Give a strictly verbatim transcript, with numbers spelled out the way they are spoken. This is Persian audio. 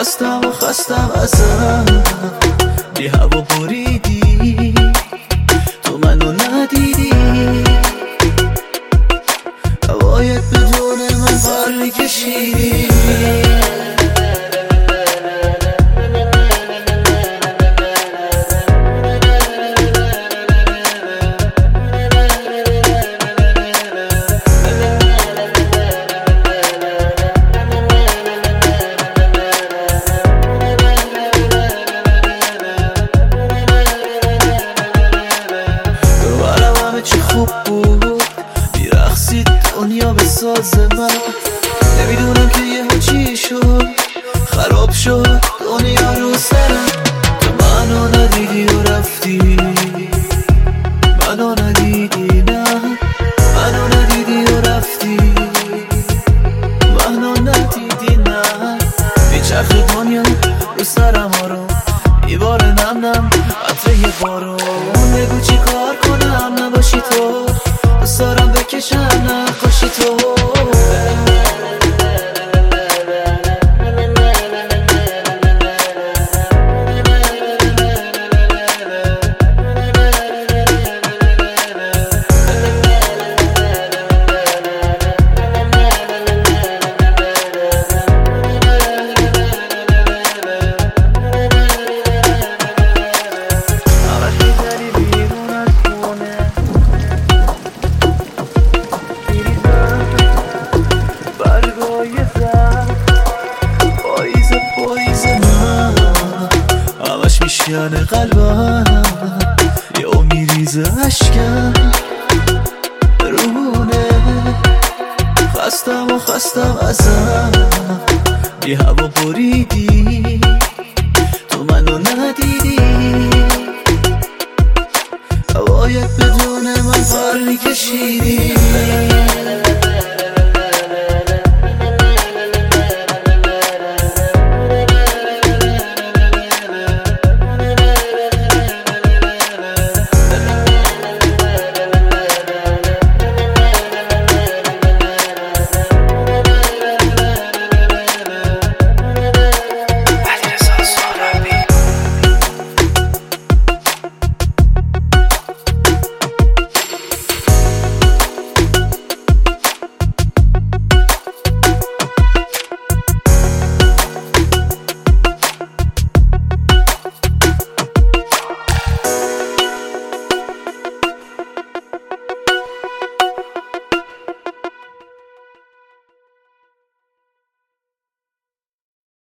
خستم و خستم ازم، بی هوا بریدی تو منو ندیدی، هوایت بدون من پر میکشیدی. چه خوب بود میرقصید دنیا به ساز من، نمیدونم که یه چی شد خراب شد دنیا رو سرم. تو منو ندیدی و رفتی، منو ندیدی، نه منو ندیدی و رفتی، منو ندیدی، نه میچرخ دنیا رو سرم آروم میباره نم نم عطره یه بارون. بگو چی کار کنم نباشی تو، دوست دارم بکشم نقاشی تو. پاییز پاییز من همش میشکنه قلبم، یا میریزه عشقم رونه. خستم و خستم ازم، بی هوا بریدی تو منو ندیدی، هوایت بدون من پر میکشیدی.